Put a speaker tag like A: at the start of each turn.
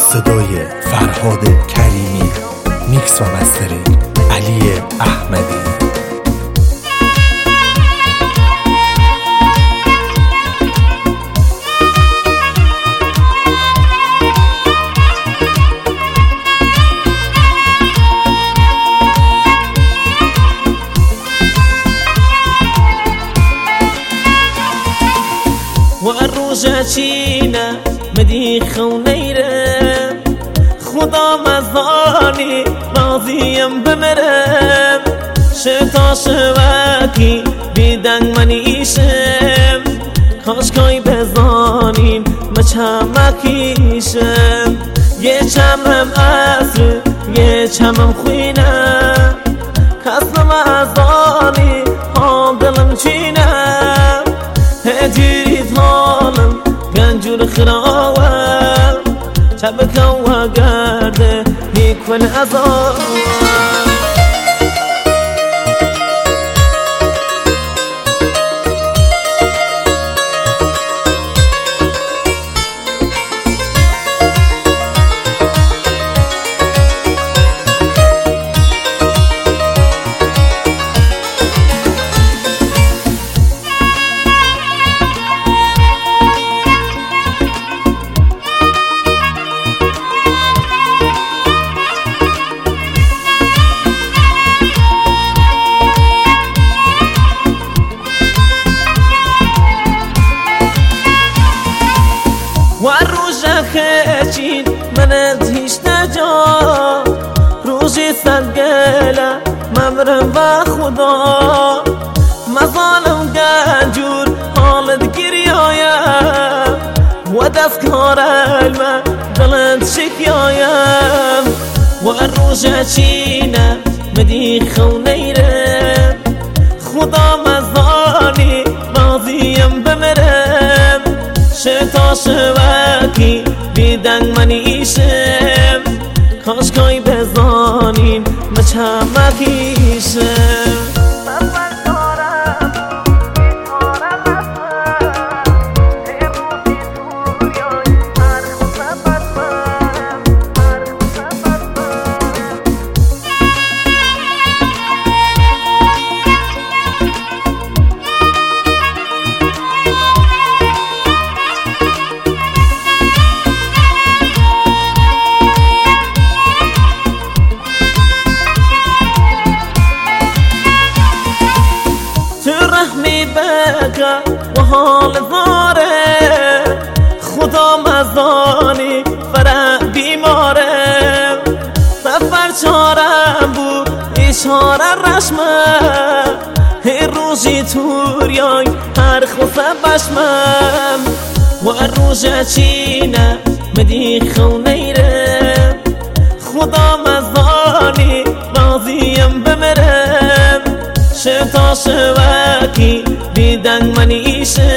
A: صدای فرهاد کریمی، میکس و مسترینگ علی احمدی.
B: وروجه چینه مدی خونیرم خدا مزانی راضیم بمرم شتا شوکی بیدنگ منیشم کاشکای بزانین مچمکیشم یه چمم عصر یه چمم خوینم کسم ازانی ها دلم چینم هجريت هالم قنجور خراوة شبكة وقارده يكون أزار وروجه خشين منت هیچ نجا روزی سنگله ممرم با خدا مظالم گنجور حالت گریایم و دستکار علمه دلت شکیایم وروجه چینه مدی خونیرم خدا مزانی راضیم بمرم شتا شوکی بیدنگ منیشم کاشکای بزانین مچمکیشم بکا و حال زاره خدا مزانی فرح بیماره سفر چارم بود اشاره رشمه هر روزی توریای هر خوصه بشمم و روژه چینه مدی خونیرم خدا مزانی راضیم بمرم شتا شوکی بیدنگ منیشم